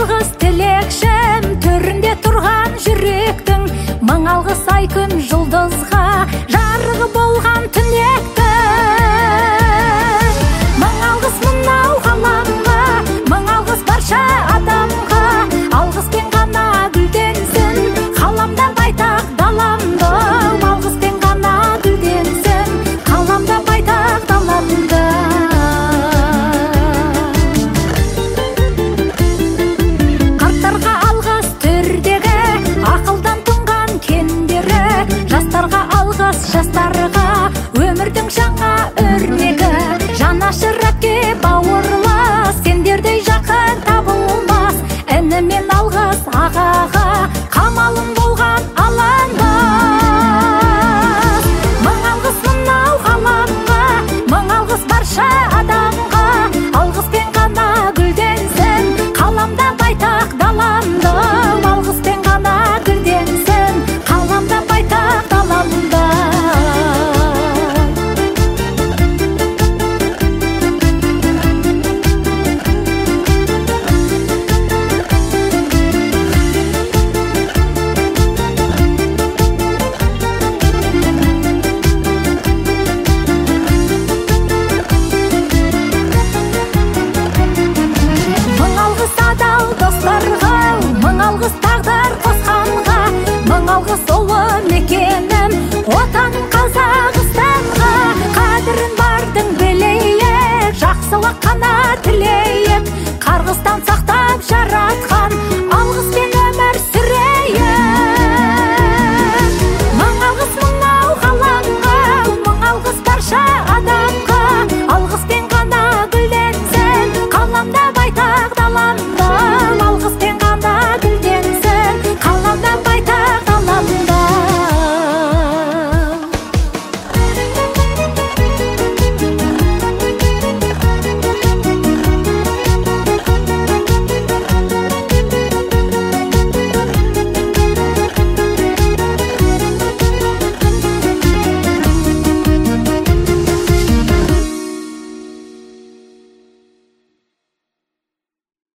алғыс тілекшім, төрінде тұрған жүректің, мың алғыс ай күн жұлдызға, жарығы болған түнектің. Мың алғыс мынау ғаламға, мың алғыс барша адамға, алғыспен ғана гүлденсін ғаламда байтақ даламды, алғыспен ғана гүлденсін ғаламда байтақ даламды. Қарттарға алғыс түрдегі, ақылдан тұнған кендері, жастарға алғыс жастар